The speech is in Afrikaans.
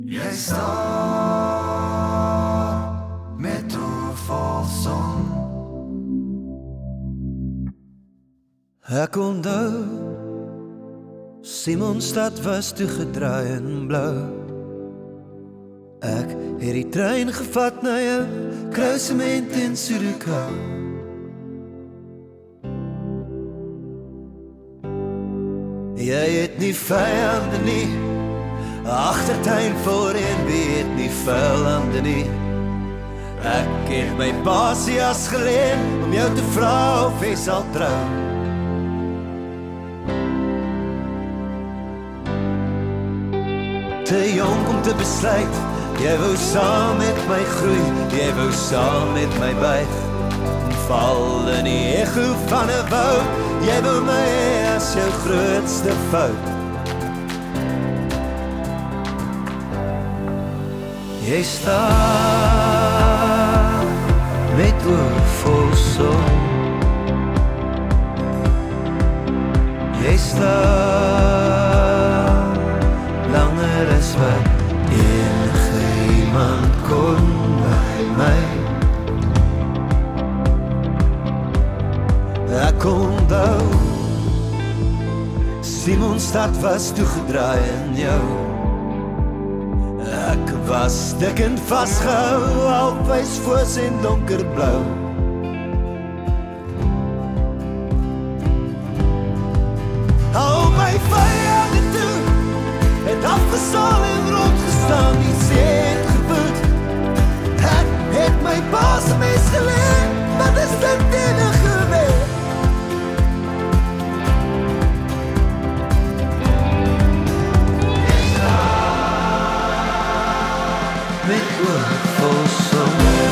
Jy staan met vol son. Ek onthou, Simonstad was toegedraai en blou. Ek het die trein gevat na jou, Kruisement en Sudoku. Jy het nie vyande nie, agtertuin voorheen weet nie vijande nie. Ek het my Basias geleen om jou te vra of jy sal trou. Te jong om te besluit, jy wou saam met my groei, jy wou saam met my buig. Val in die echo van 'n woud, jy wou my as jou grootste fout. Jy staan met oë vol son. Jy staan langer as wat enige iemand kon by my. Ek onthou, Simonstad was toegedraai in jou. Ek was dik en vasgehou, alwys voors en donkerblou. Al my vyande toe, het afgesaal en rondgestaan, die see het geboet. Ek het my baasmes geleer, wat is dit enige weer? Met oë vol son.